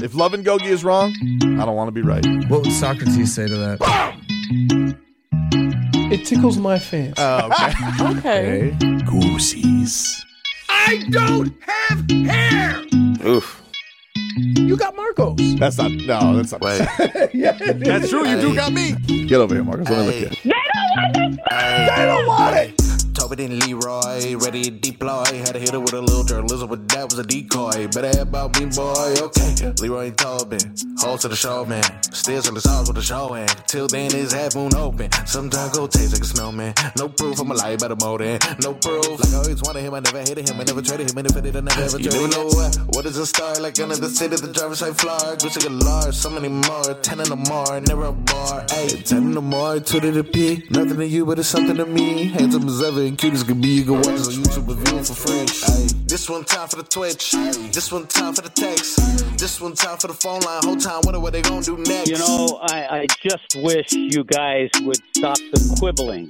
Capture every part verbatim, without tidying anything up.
If Love and Gogi is wrong, I don't want to be right. What would Socrates say to that? It tickles my fancy. Oh, okay. Okay. Goosies. I don't have hair. Oof. You got Marcos. That's not. No, that's not. Wait. Yeah, That's true. You do got me. Get over here, Marcus. Let me look at you. they don't want it. Tobin and Leroy, ready to deploy. Had to hit it with a little journalism, but that was a decoy. Better have about me, boy. Okay, Leroy and Tobin, hold to the show, man. Still to the stars with the show, and till then it's half moon open. Sometimes go taste like a snowman. No proof, I'm a lie about a motor. No proof, like I always wanted him, I never hated him, I never traded him, and if I did, I never ever traded him. You never know what, what is a star, like another city, the driver's side floor. Gucci a large, so many more, ten in the more, never a bar. Ayy, ten in the more, two to the P. Nothing to you, but it's something to me. Handsome as ever and cute as can be. You can watch us on YouTube and view it for free. Ayy, this one time for the Twitch. This one time for the text. This one time for the phone line. Whole time, wonder what they gonna do next. You know, I, I just wish you guys would stop the quibbling.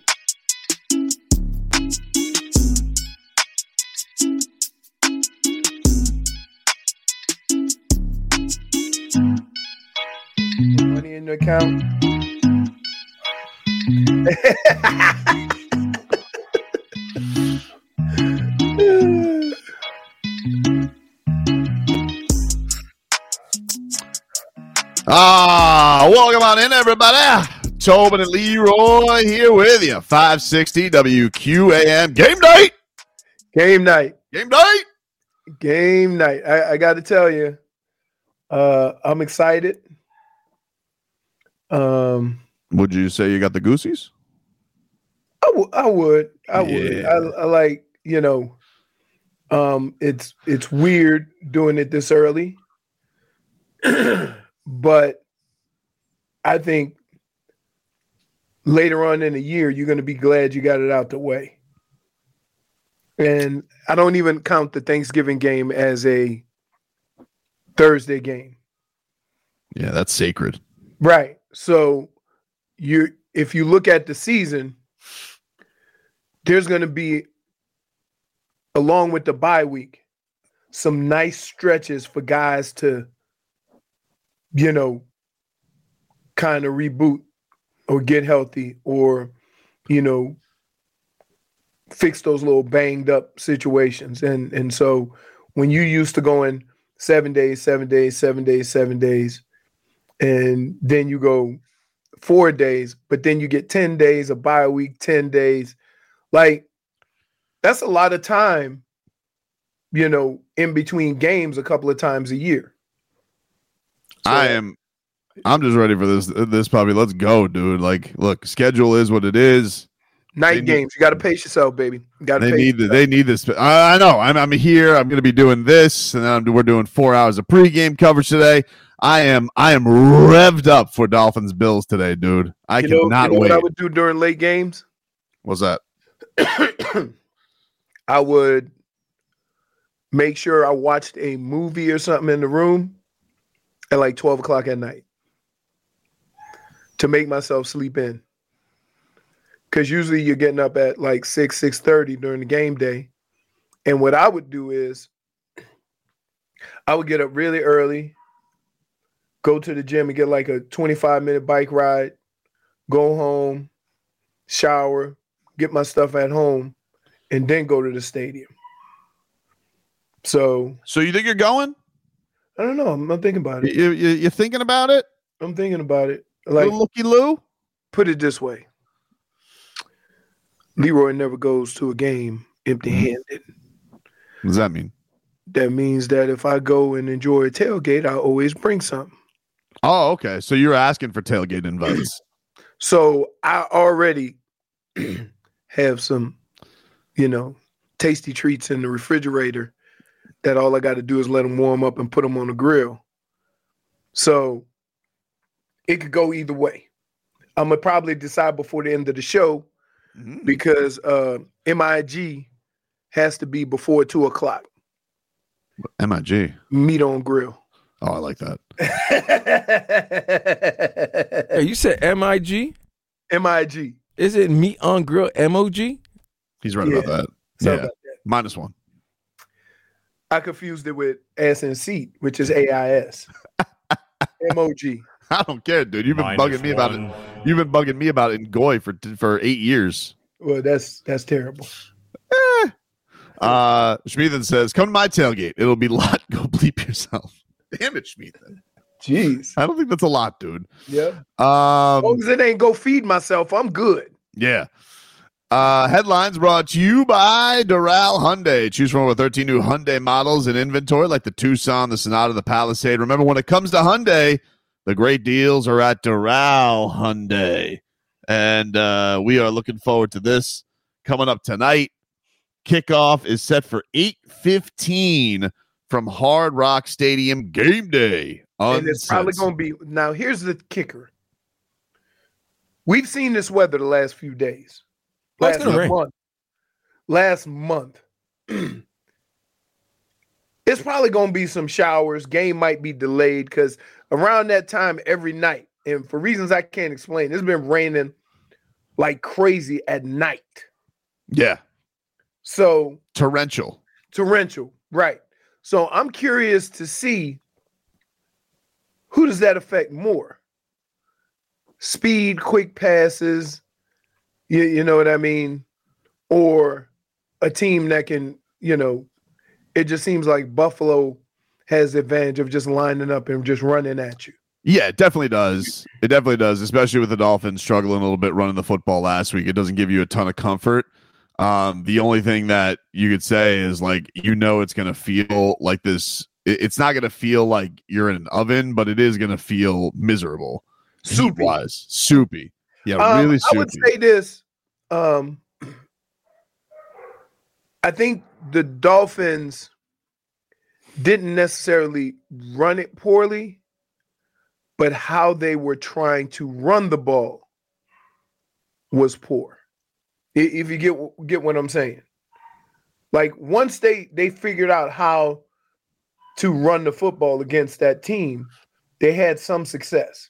Money in the account. Ah, welcome on in, everybody. Tobin and Leroy here with you. five sixty W Q A M. Game night. Game night. Game night. Game night. I, I got to tell you, uh, I'm excited. Um, Would you say you got the goosies? I, w- I would. I would. Yeah. I, I like, you know, um, it's it's weird doing it this early, but I think later on in the year you're going to be glad you got it out the way. And I don't even count the Thanksgiving game as a Thursday game. Yeah, that's sacred. Right. So you if you look at the season, there's going to be, along with the bye week, some nice stretches for guys to, you know, kind of reboot or get healthy or, you know, fix those little banged up situations. And and so when you used to going seven days, seven days, seven days, seven days, and then you go four days, but then you get ten days, a bye week, ten days, like that's a lot of time, you know, in between games a couple of times a year. So, I am. I'm just ready for this. This probably. Let's go, dude. Like, look, schedule is what it is. Night They games. need- You got to pace yourself, baby. You got to They pace need. yourself. They need this. I, I know. I'm. I'm here. I'm going to be doing this, and then I'm, we're doing four hours of pregame coverage today. I am. I am revved up for Dolphins Bills today, dude. I you know, cannot you know wait. what I would do during late games? What's that? I would make sure I watched a movie or something in the room at like twelve o'clock at night to make myself sleep in. Because usually you're getting up at like six, six thirty during the game day. And what I would do is I would get up really early, go to the gym and get like a twenty-five minute bike ride, go home, shower, get my stuff at home, and then go to the stadium. So So you think you're going? I don't know. I'm, I'm thinking about it. You, you, you thinking about it? I'm thinking about it. Like, Little looky Lou? put it this way. Leroy never goes to a game empty-handed. What does that mean? That means that if I go and enjoy a tailgate, I always bring something. Oh, okay. So you're asking for tailgate invites. So I already have some, you know, tasty treats in the refrigerator that all I got to do is let them warm up and put them on the grill. So it could go either way. I'm going to probably decide before the end of the show Mhm. because uh, M I G has to be before two o'clock. M I G. Meat on grill. Oh, I like that. Hey, you said M I G? M I G. Is it meat on grill M O G? He's right Yeah. about that. Something Yeah. like that. Minus one. I confused it with ass and seat, which is A I S. M O G. I don't care, dude. You've been Minus bugging me about one. it. You've been bugging me about it in Goy for for eight years. Well, that's that's terrible. Uh, Schmeathan says, "Come to my tailgate. It'll be a lot. Go bleep yourself." Damn it, Schmeathan. Jeez. I don't think that's a lot, dude. Yeah. Um, As long as it ain't go feed myself, I'm good. yeah. Uh, headlines brought to you by Doral Hyundai. Choose from over thirteen new Hyundai models in inventory, like the Tucson, the Sonata, the Palisade. Remember, when it comes to Hyundai, the great deals are at Doral Hyundai, and uh, we are looking forward to this coming up tonight. Kickoff is set for eight fifteen from Hard Rock Stadium. Game day. And it's probably Uncensored. going to be. Now, here's the kicker. We've seen this weather the last few days. Oh, it's Last gonna rain. month. Last month. It's probably going to be some showers. Game might be delayed because around that time every night, and for reasons I can't explain, it's been raining like crazy at night. Yeah, So torrential. torrential, right? So I'm curious to see who does that affect more? Speed, quick passes, you, you know what I mean? Or a team that can, you know, it just seems like Buffalo has the advantage of just lining up and just running at you. Yeah, it definitely does. It definitely does, especially with the Dolphins struggling a little bit running the football last week. It doesn't give you a ton of comfort. Um, the only thing that you could say is, like, you know, it's going to feel like this. it- It's not going to feel like you're in an oven, but it is going to feel miserable. Soupy. Wise, soupy. Yeah, Um, really I soupy. would say this. Um, I think the Dolphins didn't necessarily run it poorly, but how they were trying to run the ball was poor. I- If you get get what I'm saying. Like once they they figured out how to run the football against that team, they had some success.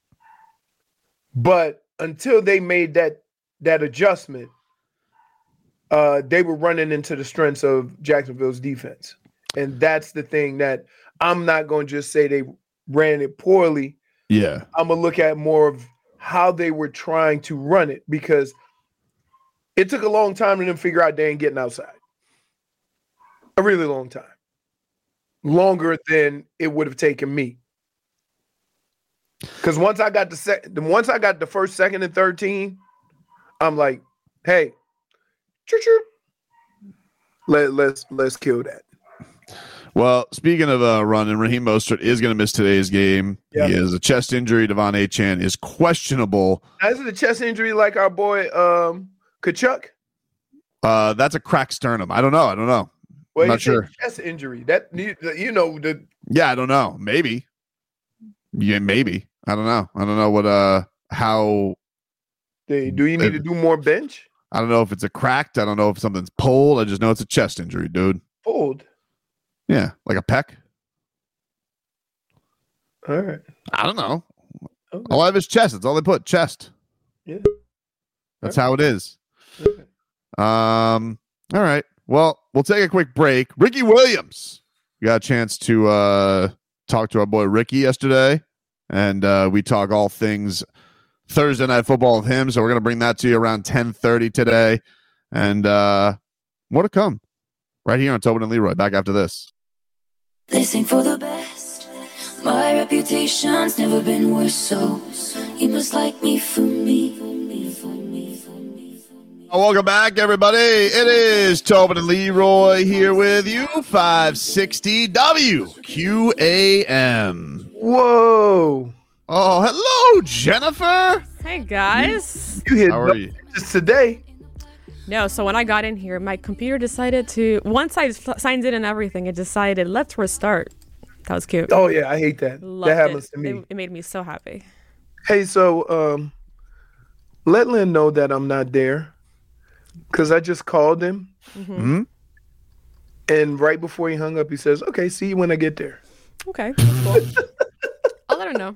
But until they made that that adjustment, uh, they were running into the strengths of Jacksonville's defense. And that's the thing that I'm not going to just say they ran it poorly. Yeah, I'm going to look at more of how they were trying to run it, because it took a long time for them to figure out they ain't getting outside. A really long time. Longer than it would have taken me. Because once I got the sec- once I got the first, second, and third team, I'm like, hey, chirp, chirp. Let, let's let's kill that. Well, speaking of uh, running, Raheem Mostert is going to miss today's game. Yeah. He has a chest injury. Devon Achane is questionable. Now, is it a chest injury like our boy um, Kachuk? Uh, that's a cracked sternum. I don't know. I don't know. Well, I'm not he said sure. chest injury. That you you know the Yeah, I don't know. Maybe. Yeah, maybe. I don't know. I don't know what uh how they, do you need to do more bench? I don't know if it's a cracked. I don't know if something's pulled. I just know it's a chest injury, dude. Fold. Yeah, like a peck. All right. I don't know. Okay. All I have is chest. That's all they put. Chest. Yeah. That's how it is. Okay. Um. All right. Well, we'll take a quick break. Ricky Williams. We got a chance to uh talk to our boy Ricky yesterday, and uh, we talk all things Thursday Night Football with him. So we're gonna bring that to you around ten thirty today, and uh, more to come right here on Tobin and Leroy. Back after this. They sing for the best. My reputation's never been worse, so you must like me for me. For me, for me, for me, for me. Oh, welcome back, everybody. It is Tobin and Leroy here with you, five sixty W Q A M. Whoa. Oh, hello, Jennifer. Hey guys. You hit How are you? just today. No, so when I got in here, my computer decided to, once I f- signed in and everything, it decided, let's restart. That was cute. Oh yeah, I hate that. Loved that happens it. to me. It, it made me so happy. Hey, so um, let Lynn know that I'm not there, because I just called him, Hmm? and right before he hung up, he says, "Okay, see you when I get there." Okay, cool. I'll let her know.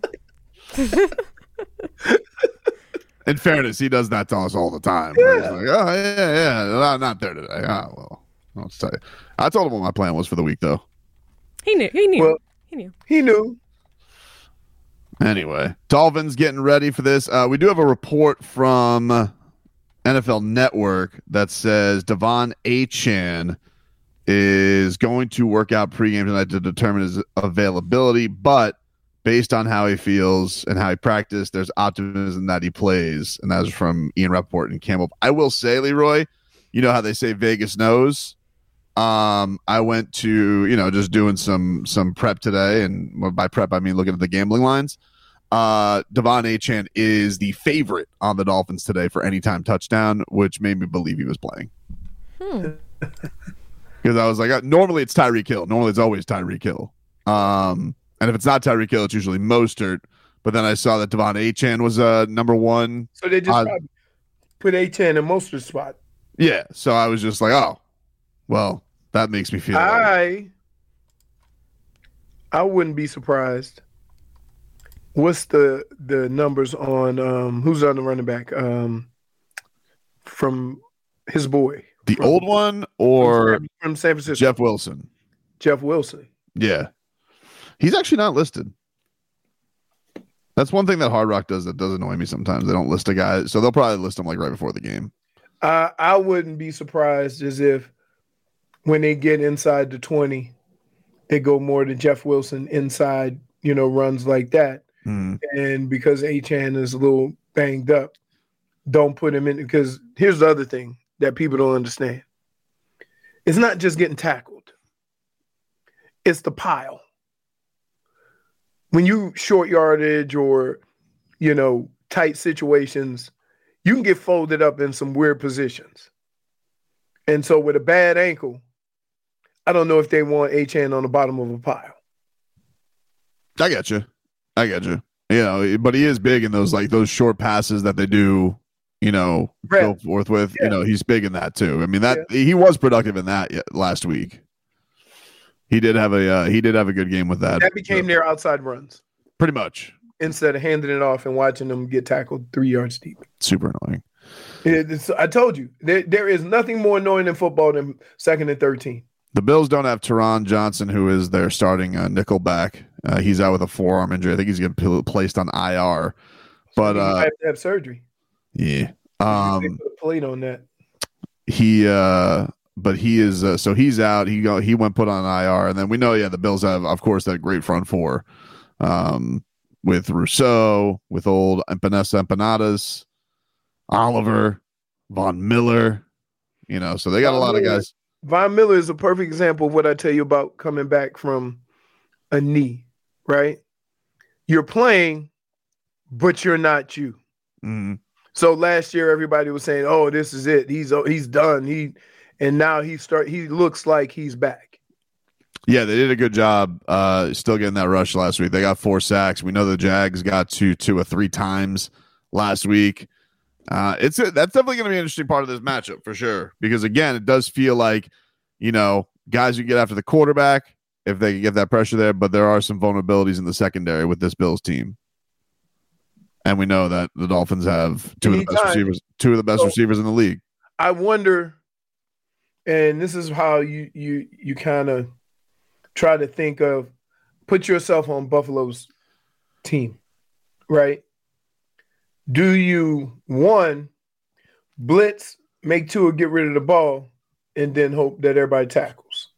In fairness, he does that to us all the time. Where he's like, oh, yeah, yeah, no, I'm not there today. Oh, well, I'll tell you. I told him what my plan was for the week, though. He knew. He knew. Well- he knew. He knew. Anyway, Dolphins getting ready for this. Uh, we do have a report from N F L Network that says Devon Achane is going to work out pregame tonight to determine his availability, but based on how he feels and how he practiced, there's optimism that he plays, and that's from Ian Rappaport and Campbell. I will say, Leroy, you know how they say Vegas knows? Um, I went to, you know, just doing some some prep today, and by prep I mean looking at the gambling lines. Uh, Devon Achane is the favorite on the Dolphins today for anytime touchdown, which made me believe he was playing. Hmm. Because I was like, uh, normally it's Tyreek Hill. Normally it's always Tyreek Hill. Um, and if it's not Tyreek Hill, it's usually Mostert. But then I saw that Devon Achane was uh, number one. So they just uh, probably put Achane in Mostert's spot. Yeah. So I was just like, oh, well, that makes me feel. I I wouldn't be surprised. What's the the numbers on um, who's on the running back um, from his boy? The from, old one or from San Francisco? Jeff Wilson. Jeff Wilson. Yeah. He's actually not listed. That's one thing that Hard Rock does that does annoy me sometimes. They don't list a guy, so they'll probably list him like right before the game. I I wouldn't be surprised as if when they get inside the twenty, they go more to Jeff Wilson inside, you know, runs like that. Mm. And because Achane is a little banged up, don't put him in. Because here's the other thing that people don't understand. It's not just getting tackled. It's the pile. When you short yardage or, you know, tight situations, you can get folded up in some weird positions. And so with a bad ankle, I don't know if they want Achane on the bottom of a pile. I get you. I get you. You know, but he is big in those like those short passes that they do, you know, Right. go forth with. Yeah. You know, he's big in that too. I mean, that Yeah. he was productive in that y- last week. He did have a uh, he did have a good game with that. That became So, their outside runs pretty much instead of handing it off and watching them get tackled three yards deep. super annoying. It- it's- I told you, there, there is nothing more annoying in football than second and thirteen. The Bills don't have Teron Johnson, who is their starting uh, nickel back. Uh, he's out with a forearm injury. I think he's going to be placed on I R. But He uh, might have to have surgery. yeah, They um, put a plate on that. he uh, but he is uh, so he's out. He go he went put on I R, and then we know yeah the Bills have of course that great front four, um, with Rousseau, with old Vanessa Empanadas, Oliver, Von Miller. You know, so they got a lot of guys. Von Miller is a perfect example of what I tell you about coming back from a knee, right? You're playing, but you're not you. Mhm. So last year, everybody was saying, "Oh, this is it. He's he's done." He and now he start. He looks like he's back. Yeah, they did a good job uh, still getting that rush last week. They got four sacks. We know the Jags got to two or three times last week. Uh, it's a, that's definitely going to be an interesting part of this matchup for sure. Because again, it does feel like, you know, guys who get after the quarterback if they can get that pressure there, but there are some vulnerabilities in the secondary with this Bills team. And we know that the Dolphins have two of the best Anytime. receivers, two of the best So- receivers in the league. I wonder, and this is how you you you kind of try to think of, put yourself on Buffalo's team, right? Do you one blitz, make Tua get rid of the ball, and then hope that everybody tackles?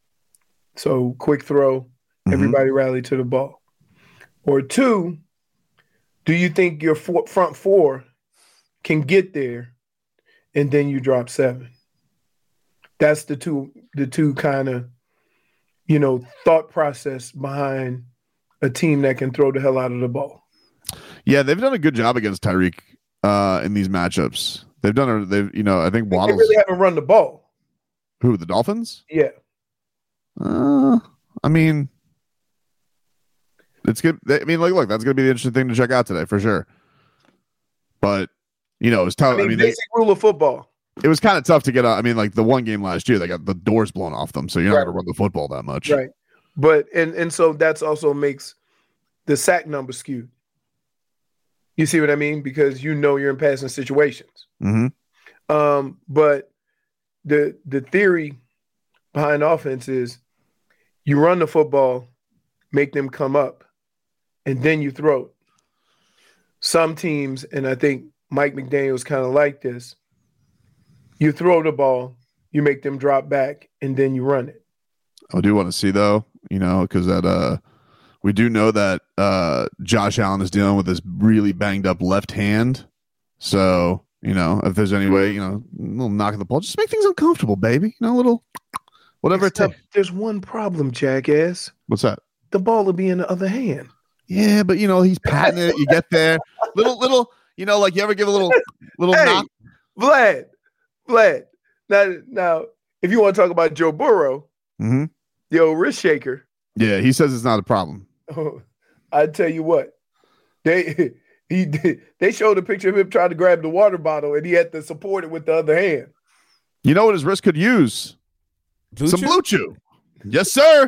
So quick throw, Mhm. everybody rally to the ball. Or two, do you think your four, front four can get there, and then you drop seven? That's the two the two kind of, you know, thought process behind a team that can throw the hell out of the ball. Yeah, they've done a good job against Tyreek uh, in these matchups. They've done a, they've, you know, I think They Waddle's, really haven't run the ball. who, the Dolphins? Yeah. Uh, I mean, it's good. I mean, like, look, that's going to be the interesting thing to check out today for sure. But, you know, it's tough. I mean, I mean, they, basic rule of football. it was kind of tough to get out. I mean, like the one game last year, they got the doors blown off them. So you're not Right. going to run the football that much. Right. But and and so that's also makes the sack number skewed. You see what I mean? Because you know you're in passing situations. hmm Um, but the the theory behind offense is you run the football, make them come up, and then you throw it. some teams, and I think Mike McDaniel's kind of like this, you throw the ball, you make them drop back, and then you run it. I do want to see, though, you know, because that uh, we do know that uh, Josh Allen is dealing with this really banged up left hand. So, you know, if there's any way, you know, a little knock of the ball, just make things uncomfortable, baby. You know, a little whatever it takes. There's one problem, jackass. What's that? The ball will be in the other hand. Yeah, but, you know, he's patting it. You get there. Little, little, you know, like you ever give a little, little hey, knock. Vlad, Vlad. Now, now, if you want to talk about Joe Burrow, mm-hmm. the old wrist shaker. Yeah, he says it's not a problem. Oh, I tell you what, they he they showed a picture of him trying to grab the water bottle, and he had to support it with the other hand. You know what his wrist could use? Blue Some Chew? Blue Chew. Yes, sir.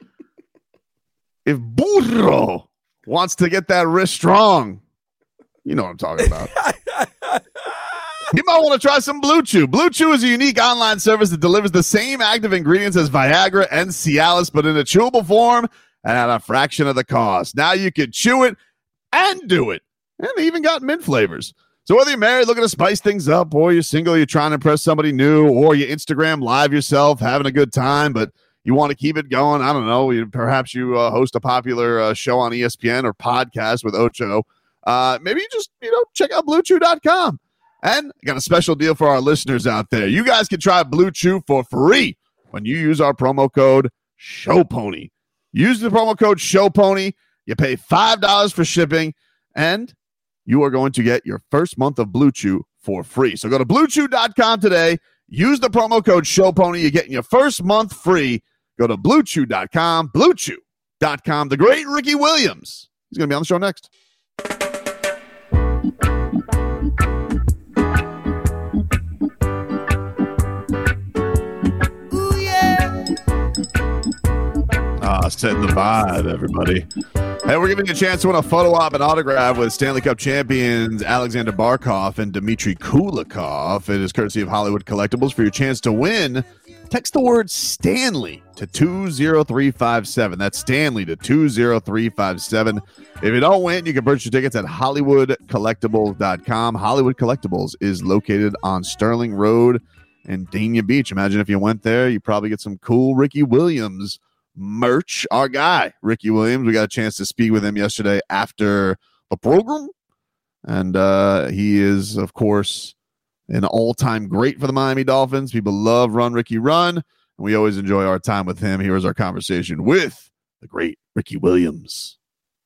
If Burro wants to get that wrist strong, you know what I'm talking about. You might want to try some Blue Chew. Blue Chew is a unique online service that delivers the same active ingredients as Viagra and Cialis, but in a chewable form and at a fraction of the cost. Now you can chew it and do it. And they even got mint flavors. So whether you're married looking to spice things up, or you're single, you're trying to impress somebody new, or you Instagram live yourself having a good time, but you want to keep it going, I don't know, you, perhaps you uh, host a popular uh, show on E S P N or podcast with Ocho, uh, maybe you just, you know, check out Blue Chew dot com. And I got a special deal for our listeners out there. You guys can try Blue Chew for free when you use our promo code SHOWPONY. Use the promo code SHOWPONY. You pay five dollars for shipping, and you are going to get your first month of Blue Chew for free. So go to Blue Chew dot com today. Use the promo code SHOWPONY. You're getting your first month free. Go to Blue Chew dot com, Blue Chew dot com. The great Ricky Williams. He's going to be on the show next. Ah, setting the vibe, everybody. Hey, we're giving you a chance to win a photo op and autograph with Stanley Cup champions Alexander Barkov and Dmitry Kulikov. It is courtesy of Hollywood Collectibles. For your chance to win, text the word Stanley to two zero three five seven. That's Stanley to two zero three five seven. If you don't win, you can purchase your tickets at Hollywood Collectibles dot com. Hollywood Collectibles is located on Sterling Road in Dania Beach. Imagine if you went there, you probably get some cool Ricky Williams merch. Our guy, Ricky Williams, we got a chance to speak with him yesterday after the program. And uh, he is, of course, an all-time great for the Miami Dolphins. People love Run Ricky Run, and we always enjoy our time with him. Here is our conversation with the great Ricky Williams.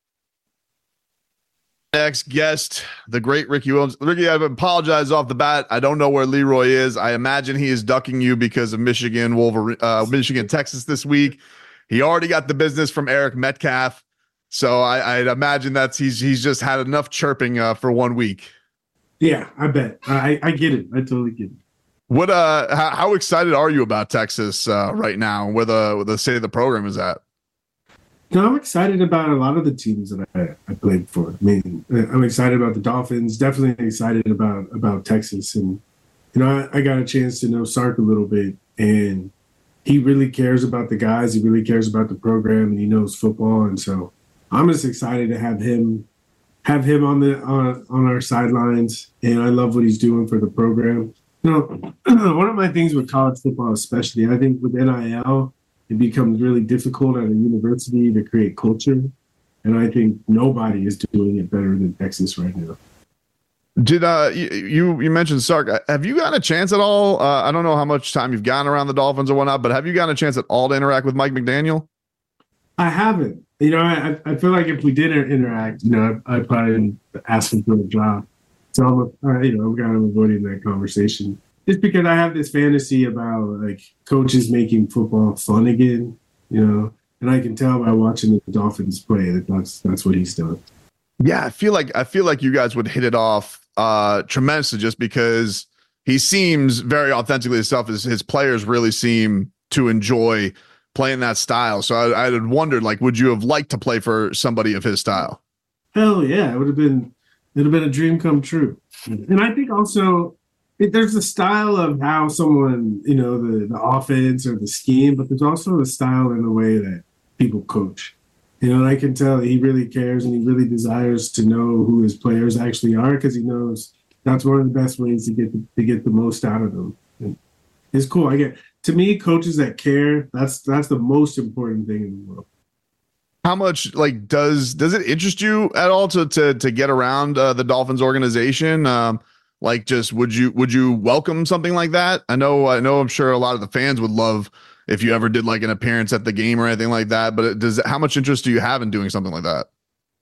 Next guest, the great Ricky Williams. Ricky, I apologize off the bat. I don't know where Leroy is. I imagine he is ducking you because of Michigan, Wolverine, uh, Michigan, Texas this week. He already got the business from Eric Metcalf, so I, I'd imagine that's he's he's just had enough chirping uh, for one week. Yeah, I bet. I, I get it. I totally get it. What uh, how, how excited are you about Texas uh, right now? Where the where the state of the program is at? No, I'm excited about a lot of the teams that I, I played for. I mean, I'm excited about the Dolphins. Definitely excited about about Texas, and you know, I, I got a chance to know Sark a little bit, and he really cares about the guys. He really cares about the program, and he knows football. And so I'm just excited to have him have him on the on, on our sidelines. And I love what he's doing for the program. You know, one of my things with college football, especially, I think with N I L, it becomes really difficult at a university to create culture. And I think nobody is doing it better than Texas right now. Did uh you you mentioned Sark? Have you gotten a chance at all? Uh, I don't know how much time you've gotten around the Dolphins or whatnot, but have you gotten a chance at all to interact with Mike McDaniel? I haven't. You know, I I feel like if we did interact, you know, I, I'd probably ask him for a job. So I'm, uh, you know, I'm kind of avoiding that conversation just because I have this fantasy about like coaches making football fun again. You know, and I can tell by watching the Dolphins play that that's that's what he's done. Yeah, I feel like I feel like you guys would hit it off uh, tremendously just because he seems very authentically himself. His, his players really seem to enjoy playing that style. So I, I had wondered, like, would you have liked to play for somebody of his style? Hell yeah, it would have been. It would have been a dream come true. And I think also it, there's a style of how someone, you know, the the offense or the scheme, but there's also a style in the way that people coach. You know, and I can tell he really cares and he really desires to know who his players actually are because he knows that's one of the best ways to get the, to get the most out of them. And it's cool. I get to me, coaches that care. That's that's the most important thing in the world. How much like does does it interest you at all to to to get around uh, the Dolphins organization? Um, like, just would you would you welcome something like that? I know I know I'm sure a lot of the fans would love if you ever did like an appearance at the game or anything like that. But it, does how much interest do you have in doing something like that?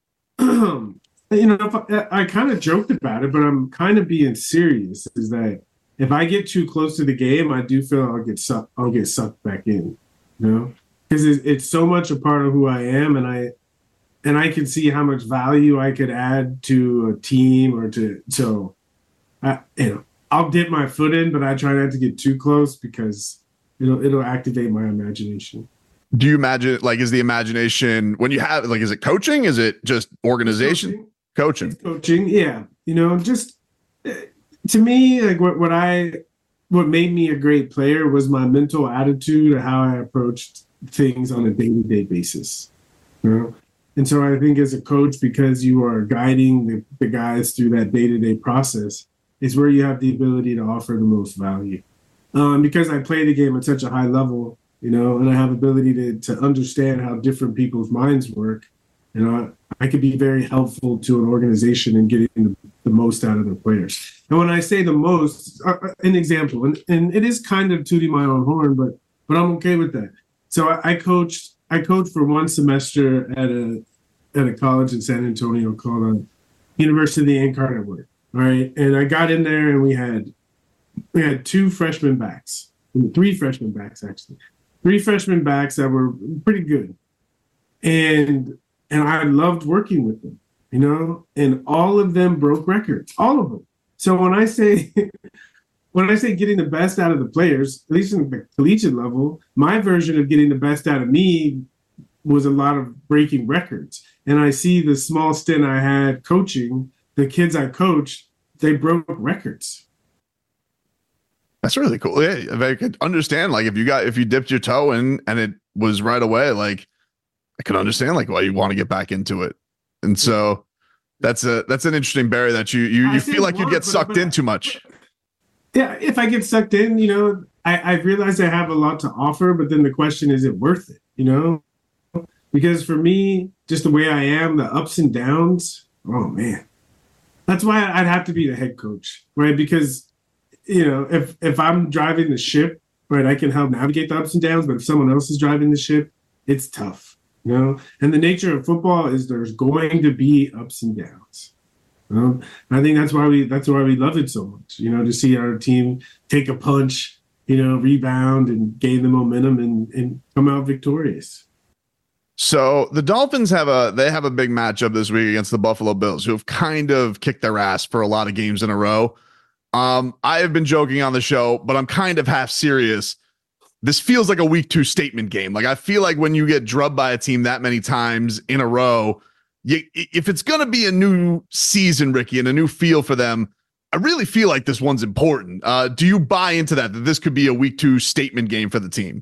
You know, if I, I kind of joked about it, but I'm kind of being serious. Is that if I get too close to the game, I do feel I'll get sucked. I'll get sucked back in. You know, because it's, it's so much a part of who I am, and I and I can see how much value I could add to a team or to so. I, you know, I'll dip my foot in, but I try not to get too close because it'll it'll activate my imagination. Do you imagine like is the imagination when you have like is it coaching? Is it just organization? Coaching. Coaching, coaching yeah. You know, just to me, like what, what I what made me a great player was my mental attitude and how I approached things on a day-to-day basis. You know? And so I think as a coach, because you are guiding the, the guys through that day-to-day process, is where you have the ability to offer the most value. Um, because I play the game at such a high level, you know, and I have ability to to understand how different people's minds work, you know, I, I could be very helpful to an organization in getting the, the most out of their players. And when I say the most, uh, an example, and, and it is kind of tooting my own horn, but but I'm okay with that. So I, I coached I coached for one semester at a at a college in San Antonio called uh, University of the Incarnate Word. All right, and I got in there, and we had we had two freshman backs, three freshman backs actually, three freshman backs that were pretty good, and and I loved working with them, you know, and all of them broke records, all of them. So when I say when I say getting the best out of the players, at least in the collegiate level, my version of getting the best out of me was a lot of breaking records, and I see the small stint I had coaching. The kids I coached, they broke records. That's really cool. Yeah, if I could understand, like if you got if you dipped your toe in and it was right away, like I could understand like why you want to get back into it. And so that's a that's an interesting Barry that you you, you feel like want, you'd get sucked but, but, in too much. Yeah, if I get sucked in, you know, I, I realize I have a lot to offer, but then the question is, it worth it? You know, because for me, just the way I am, the ups and downs. Oh man. That's why I'd have to be the head coach, right? Because, you know, if if I'm driving the ship, right, I can help navigate the ups and downs. But if someone else is driving the ship, it's tough, you know. And the nature of football is there's going to be ups and downs. You know? And I think that's why we that's why we love it so much, you know, to see our team take a punch, you know, rebound and gain the momentum and and come out victorious. So the Dolphins have a they have a big matchup this week against the Buffalo Bills, who have kind of kicked their ass for a lot of games in a row. Um, I have been joking on the show, but I'm kind of half serious. This feels like a week two statement game. Like I feel like when you get drubbed by a team that many times in a row, you, if it's going to be a new season, Ricky, and a new feel for them, I really feel like this one's important. Uh, do you buy into that, that this could be a week two statement game for the team?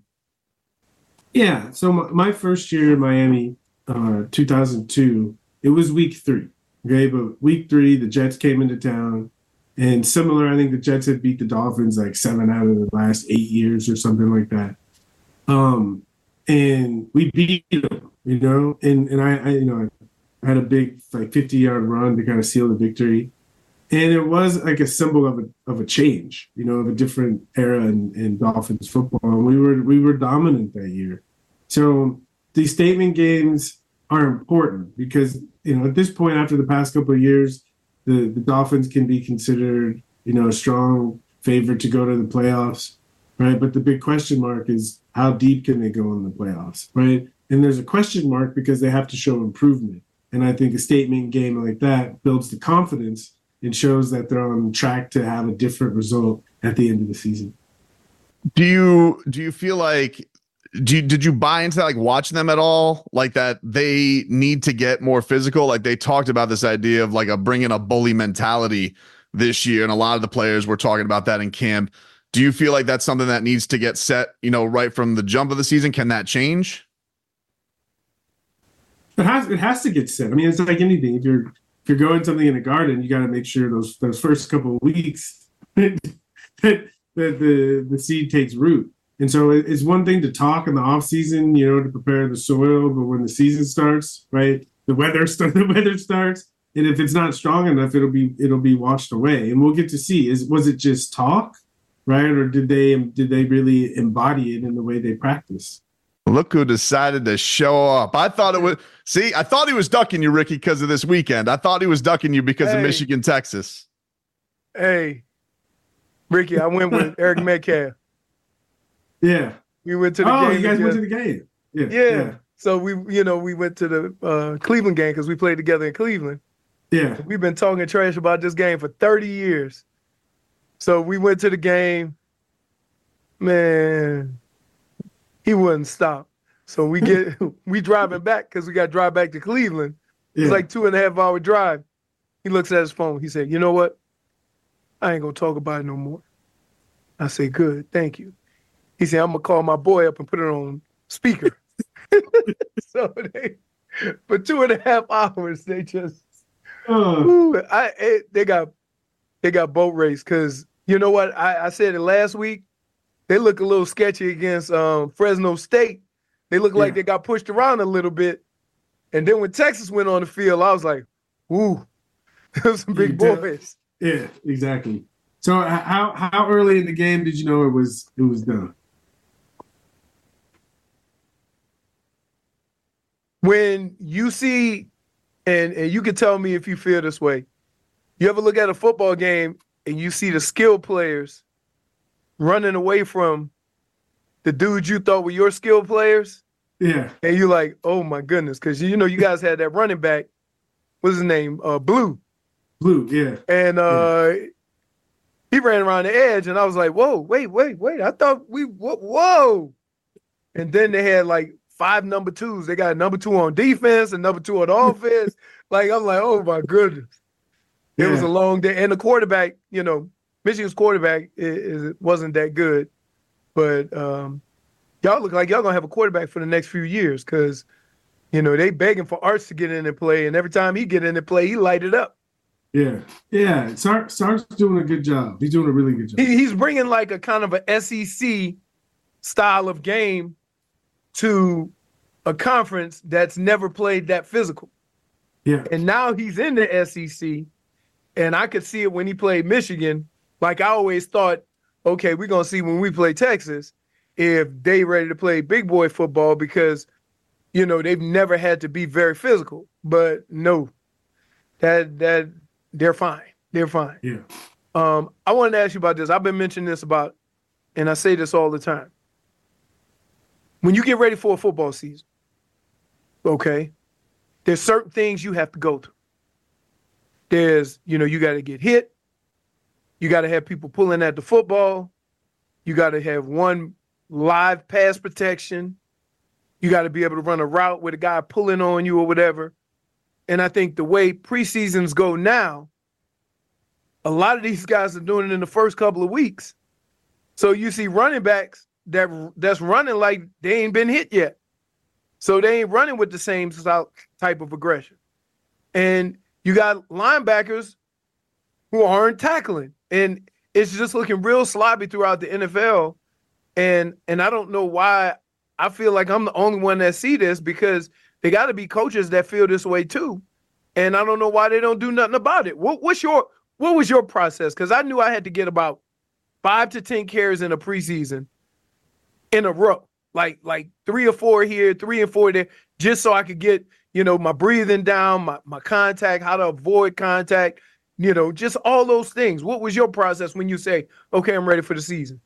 Yeah, so my, my first year in Miami, uh, two thousand two, it was week three. Okay, but week three, the Jets came into town, and similar, I think the Jets had beat the Dolphins like seven out of the last eight years or something like that. Um, and we beat them, you know, and and I, I you know, I had a big like fifty yard run to kind of seal the victory, and it was like a symbol of a of a change, you know, of a different era in, in Dolphins football. And we were we were dominant that year. So these statement games are important because, you know, at this point, after the past couple of years, the, the Dolphins can be considered, you know, a strong favorite to go to the playoffs, right? But the big question mark is how deep can they go in the playoffs, right? And there's a question mark because they have to show improvement. And I think a statement game like that builds the confidence and shows that they're on track to have a different result at the end of the season. Do you do you feel like do you, did you buy into that, like watching them at all, like that they need to get more physical? Like they talked about this idea of like a bringing a bully mentality this year, and a lot of the players were talking about that in camp. Do you feel like that's something that needs to get set, you know, right from the jump of the season? Can that change? It has it has to get set. I mean, it's like anything. If you're if you're growing something in a garden, you got to make sure those those first couple of weeks that the, the the seed takes root. And so it's one thing to talk in the off season, you know, to prepare the soil, but when the season starts, right, the weather start, the weather starts, and if it's not strong enough, it'll be it'll be washed away, and we'll get to see is was it just talk, right, or did they did they really embody it in the way they practice? Look who decided to show up. I thought it was see, I thought he was ducking you, Ricky, because of this weekend. I thought he was ducking you because hey, of Michigan, Texas. Hey, Ricky, I went with Eric Metcalf. Yeah. We went to the oh, game. Oh, you guys together. went to the game. Yeah. Yeah. yeah. So we, you know, we went to the uh, Cleveland game because we played together in Cleveland. Yeah. We've been talking trash about this game for thirty years. So we went to the game. Man, he wouldn't stop. So we get we driving back because we got to drive back to Cleveland. Yeah. It's like two and a half hour drive. He looks at his phone. He said, "You know what? I ain't gonna talk about it no more." I say, "Good, thank you." He said, "I'm gonna call my boy up and put it on speaker." So they, for two and a half hours, they just, uh. ooh, I it, they got they got boat race because you know what I, I said it last week. They look a little sketchy against um, Fresno State. They look like yeah. they got pushed around a little bit. And then when Texas went on the field, I was like, "Ooh, those some big boys." Yeah, exactly. So how how early in the game did you know it was it was done? When you see, and, and you can tell me if you feel this way, you ever look at a football game and you see the skilled players running away from the dudes you thought were your skilled players? Yeah. And you're like, oh my goodness, because you know you guys had that running back, what's his name? Uh, Blue. Blue, yeah. And uh, yeah. he ran around the edge, and I was like, whoa, wait, wait, wait. I thought we, whoa. And then they had like five number twos. They got a number two on defense and number two on offense. Like, I'm like, oh my goodness. It yeah. was a long day. And the quarterback, you know, Michigan's quarterback is, is, wasn't that good. But um, y'all look like y'all going to have a quarterback for the next few years because, you know, they begging for Arts to get in and play. And every time he get in and play, he light it up. Yeah. Yeah. Sark, Sark's doing a good job. He's doing a really good job. He, he's bringing like a kind of a S E C style of game to a conference that's never played that physical. Yeah. And now he's in the S E C, and I could see it when he played Michigan. Like I always thought, okay, we're going to see when we play Texas if they ready to play big boy football because, you know, they've never had to be very physical. But no, that that they're fine. They're fine. Yeah. Um, I wanted to ask you about this. I've been mentioning this about, and I say this all the time. When you get ready for a football season, okay, there's certain things you have to go through. There's, you know, you got to get hit. You got to have people pulling at the football. You got to have one live pass protection. You got to be able to run a route with a guy pulling on you or whatever. And I think the way preseasons go now, a lot of these guys are doing it in the first couple of weeks. So you see running backs that that's running like they ain't been hit yet. So they ain't running with the same type of aggression. And you got linebackers who aren't tackling. And it's just looking real sloppy throughout the N F L. And and I don't know why I feel like I'm the only one that see this because they got to be coaches that feel this way too. And I don't know why they don't do nothing about it. What, what's your what was your process? Because I knew I had to get about five to ten carries in a preseason in a row. Like like three or four here, three and four there, just so I could get, you know, my breathing down, my, my contact, how to avoid contact, you know, just all those things. What was your process when you say, okay, I'm ready for the season?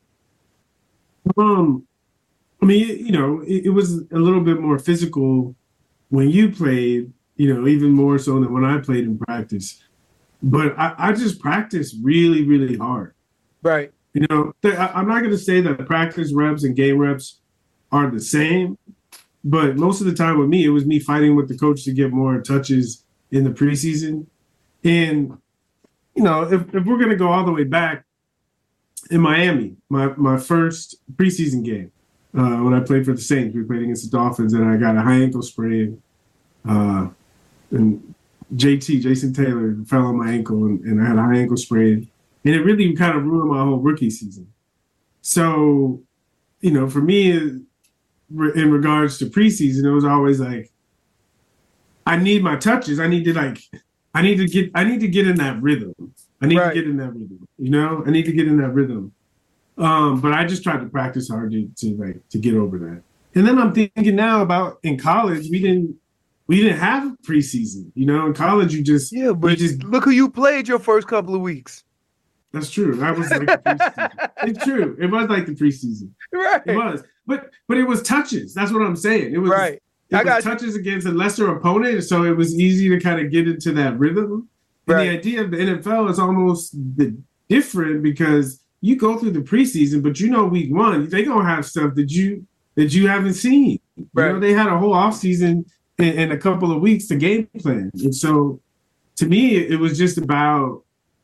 Um, I mean, you know, it, it was a little bit more physical when you played, you know, even more so than when I played in practice. But I, I just practiced really, really hard. Right. You know, th- I, I'm not going to say that practice reps and game reps are the same, but most of the time with me, it was me fighting with the coach to get more touches in the preseason. And, you know, if, if we're going to go all the way back, in Miami, my, my first preseason game, uh, when I played for the Saints, we played against the Dolphins, and I got a high ankle sprain. Uh, and J T, Jason Taylor, fell on my ankle, and, and I had a high ankle sprain. And it really kind of ruined my whole rookie season. So, you know, for me, in regards to preseason, it was always like, I need my touches. I need to like, I need to get, I need to get in that rhythm. I need Right. to get in that rhythm. You know, I need to get in that rhythm. Um, but I just tried to practice hard to, to like to get over that. And then I'm thinking now about in college, we didn't, we didn't have preseason. You know, in college, you just Yeah, but you just look who you played your first couple of weeks. That's true. That was like the preseason. It's true. It was like the preseason. Right. It was. But but it was touches. That's what I'm saying. It was Right. It I was got you. touches against a lesser opponent, so it was easy to kind of get into that rhythm. And Right. the idea of the N F L is almost the, different because you go through the preseason, but you know week one, they're gonna have stuff that you that you haven't seen. You Right. know, they had a whole offseason in, in a couple of weeks to game plan. And so to me, it was just about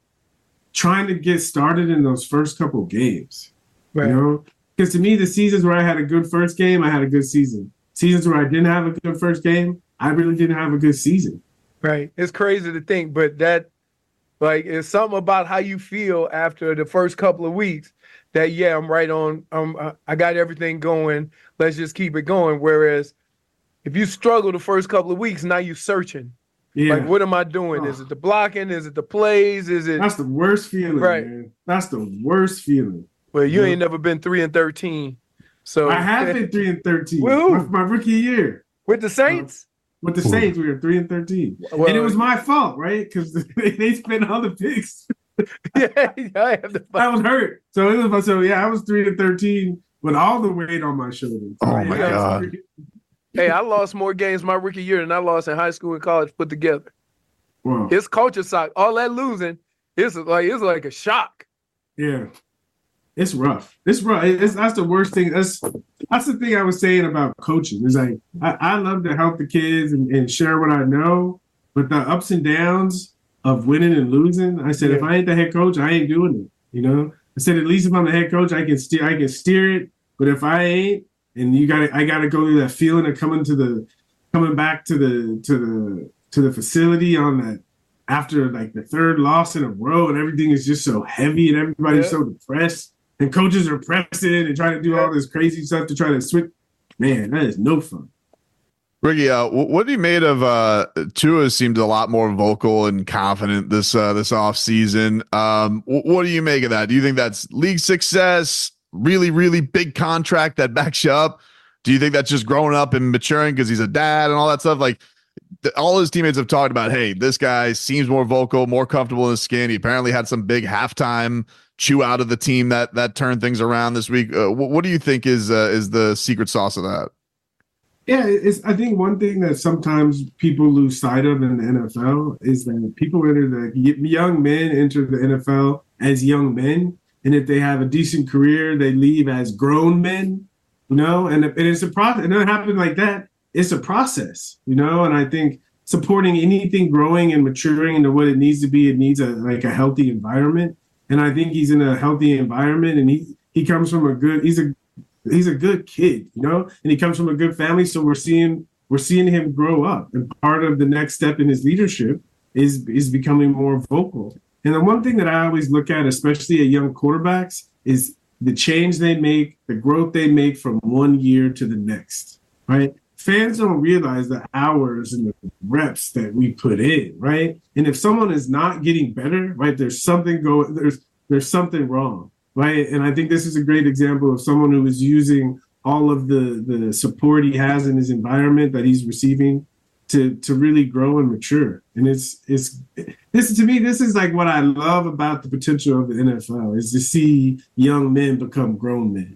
trying to get started in those first couple games. Right. You know? Because to me, the seasons where I had a good first game, I had a good season. Seasons where I didn't have a good first game, I really didn't have a good season. Right. It's crazy to think, but that, like, it's something about how you feel after the first couple of weeks that, yeah, I'm right on. Um, I- I got everything going. Let's just keep it going. Whereas if you struggle the first couple of weeks, now you're searching. Yeah. Like, what am I doing? Is it the blocking? Is it the plays? Is it? That's the worst feeling, Right. man. That's the worst feeling. Well, you Yeah. ain't never been three and thirteen. So I have been three and thirteen. With who? My, my rookie year. with the Saints. With the Saints, we were three and thirteen. Well, and it was my fault, right? Because they, they spent all the picks. yeah, I have the. I was hurt. So it was so yeah, I was three and thirteen with all the weight on my shoulders. Oh, my Yeah, God. Hey, I lost more games my rookie year than I lost in high school and college put together. Wow. It's culture shock. All that losing, it's like it's like a shock. Yeah. It's rough. It's rough. It's, that's the worst thing. That's that's the thing I was saying about coaching. Is like I, I love to help the kids and, and share what I know, but the ups and downs of winning and losing. I said if Yeah. I ain't the head coach, I ain't doing it. You know. I said at least if I'm the head coach, I can steer. I can steer it. But if I ain't, and you got to, I got to go through that feeling of coming to the, coming back to the to the to the facility on that after like the third loss in a row, and everything is just so heavy and everybody's Yeah. so depressed. And coaches are pressing and trying to do all this crazy stuff to try to switch. Man, that is no fun. Ricky, uh, wh- what have you made of uh, Tua? Seemed a lot more vocal and confident this uh, this off season. Um, wh- what do you make of that? Do you think that's league success? Really, really big contract that backs you up? Do you think that's just growing up and maturing because he's a dad and all that stuff? Like th- all his teammates have talked about, hey, this guy seems more vocal, more comfortable in his skin. He apparently had some big halftime chew out of the team that that turned things around this week. Uh, wh- what do you think is uh, is the secret sauce of that? Yeah, it's. I think one thing that sometimes people lose sight of in the N F L is that people enter the young men enter the N F L as young men, and if they have a decent career, they leave as grown men. You know, and, and it's a process. It doesn't happen like that. It's a process. You know, and I think supporting anything growing and maturing into what it needs to be, it needs a like a healthy environment. And I think he's in a healthy environment, and he he comes from a good. He's a he's a good kid, you know, and he comes from a good family. So we're seeing we're seeing him grow up, and part of the next step in his leadership is is becoming more vocal. And the one thing that I always look at, especially at young quarterbacks, is the change they make, the growth they make from one year to the next. Right? Fans don't realize the hours and the reps that we put in, right? And if someone is not getting better, right, there's something going, there's there's something wrong, right? And I think this is a great example of someone who is using all of the the support he has in his environment that he's receiving to to really grow and mature. And it's it's this to me, this is like what I love about the potential of the N F L is to see young men become grown men.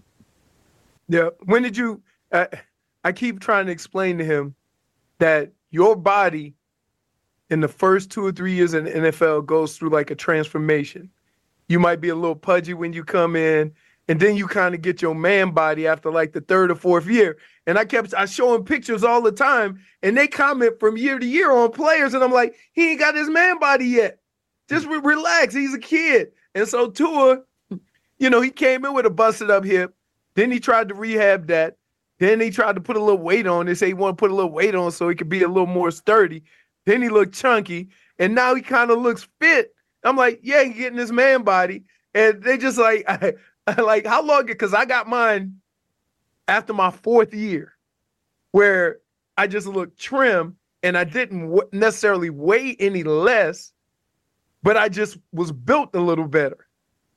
Yeah. When did you? Uh, I keep trying to explain to him that your body in the first two or three years in the N F L goes through like a transformation. You might be a little pudgy when you come in, and then you kind of get your man body after like the third or fourth year. And I kept I show him pictures all the time, and they comment from year to year on players, and I'm like, he ain't got his man body yet. Just re- relax. He's a kid. And so Tua, you know, he came in with a busted up hip. Then he tried to rehab that. Then he tried to put a little weight on. They say he want to put a little weight on so he could be a little more sturdy. Then he looked chunky, and now he kind of looks fit. I'm like, yeah, he getting his man body. And they just like, I, I like, how long? Because I got mine after my fourth year, where I just looked trim, and I didn't w- necessarily weigh any less, but I just was built a little better.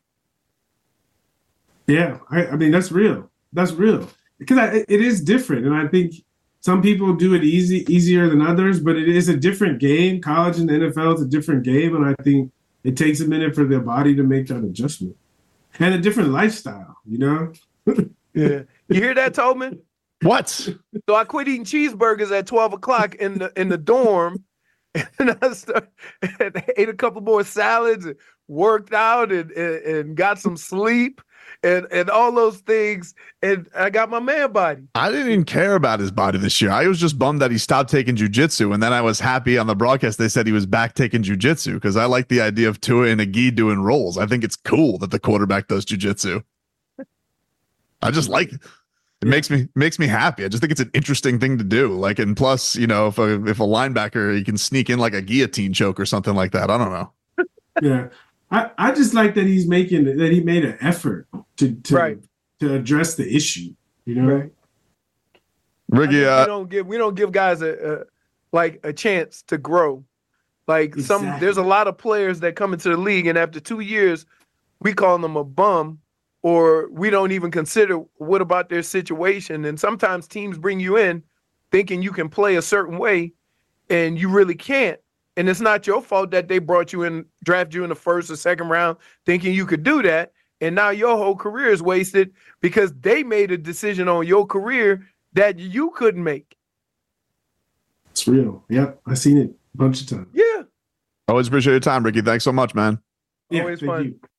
Yeah, I, I mean, that's real. That's real. Because I, it is different. And I think some people do it easy, easier than others, but it is a different game. College and the N F L is a different game. And I think it takes a minute for their body to make that adjustment. And a different lifestyle, you know? Yeah. You hear that, Tobin? What? So I quit eating cheeseburgers at twelve o'clock in the in the dorm, and I started, and ate a couple more salads, and worked out, and, and, and got some sleep, and, and all those things, and I got my man body. I didn't even care about his body this year. I was just bummed that he stopped taking jujitsu, and then I was happy on the broadcast they said he was back taking jujitsu because I like the idea of Tua and Agi doing rolls. I think it's cool that the quarterback does jujitsu. I just like it. It makes me makes me happy. I just think it's an interesting thing to do. Like, and plus, you know, if a if a linebacker, he can sneak in like a guillotine choke or something like that. I don't know. Yeah, I, I just like that he's making that he made an effort to to, Right. to address the issue. You know, Right. Ricky, I uh, think we don't give we don't give guys a, a like a chance to grow. Like some, Exactly. there's a lot of players that come into the league, and after two years, we call them a bum, or we don't even consider what about their situation. And sometimes teams bring you in thinking you can play a certain way, and you really can't. And it's not your fault that they brought you in, draft you in the first or second round, thinking you could do that. And now your whole career is wasted because they made a decision on your career that you couldn't make. it's real. Yep, I've seen it a bunch of times. Yeah. always appreciate your time, Ricky. Thanks so much, man. Yeah, Always thank fun. you.